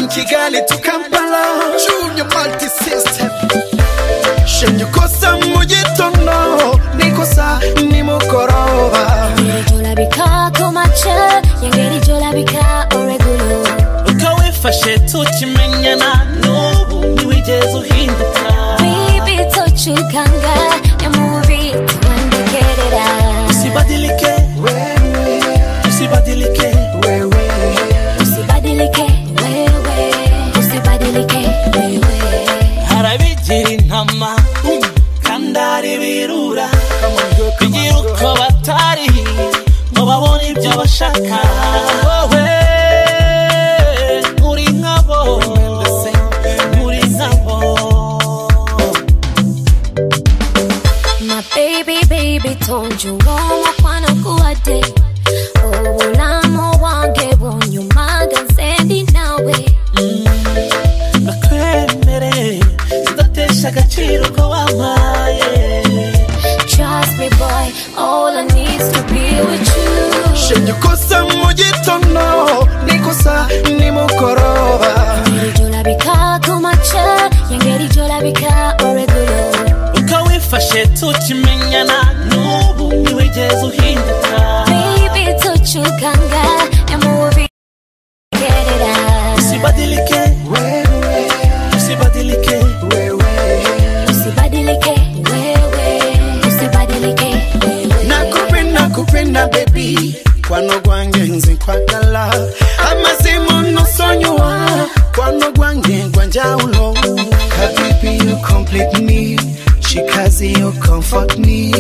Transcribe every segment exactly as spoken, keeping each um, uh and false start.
Kigali to Kampala, Junior multi-system. Shenyu kosa mujitono, nikosa nimukoroba. Jola bika kumacha, yengeri jola bika oregulo. Ukawefashe tukimenyana, nubu niwigeze uhinduka. Baby tochukanga, yamubi tuwandekerera. Usibadilike, wewe. Usibadilike, wewe. Usibadilike, wewe. Usibadilike, wewe. Harabigira intama, kandari birura. Bigira uko batari, ngo babone ibyo bashaka. Wowe, muri nkabo, muri nkabo. My baby, baby, told you all I wanna go a day. Oh, ulamo wange wonyumaga nsendi nawe. Nakwemere, sidatesha agaciro ko wampaye. Trust me, boy, all I need is to be with you. Shenyu kosa mujitono, nikosa nimukoroba. Jola bika kumacha, yengeri jola bika oregulo. Ukawefashe tukimenyana, nubu niwigeze uhinduka. Baby tochukanga, yamubi kerera. Usibadilike, wewe. Usibadilike, wewe. Usibadilike, wewe. Usibadilike, wewe. Nakupenda, nakupenda baby, kwano gwange nzi kwagala. Amazimu nosonyuwa, kwano gwange gwanjawulo. Habibi you complete me, Chikazi you comfort me.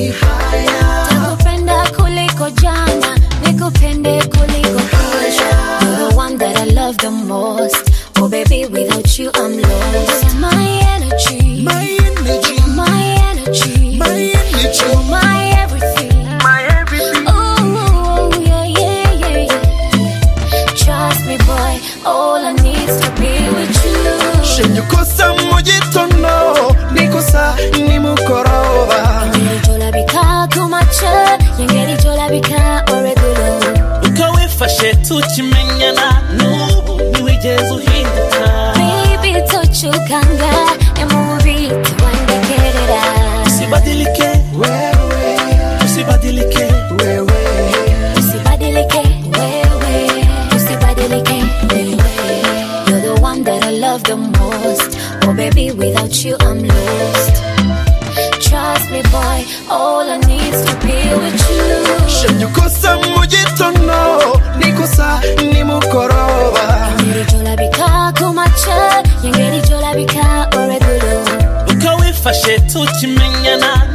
Nakupenda kuliko jana, nikupende kuliko kesho. You're the one that I love the most. Oh baby, without you I'm lost. My energy, My energy, my energy, my energy, you're my everything. my everything. Oh yeah, yeah, yeah, yeah. Trust me, boy, all I need is to be with you. Shenyu kosa mujitono, nikosa nimukoroba. Jola bika kumacha, yengeri jola bika oregulo. Ukawefashe tukimenyana, nubu niwigeze uhinduka. Baby tochukanga, yamubi tuwandekerera. Usibadilike, wewe. Usibadilike, wewe. Usibadilike, wewe. Usibadilike, wewe. You're the one that I love the most. Oh baby, without you I'm lost. Trust me, boy, all I need is to be with you. Shenyu kosa mujitono, nikosa nimukoroba. Yengeri jola bika kumacha, yengeri jola bika oregulo. Ukawefashe tukimenyana,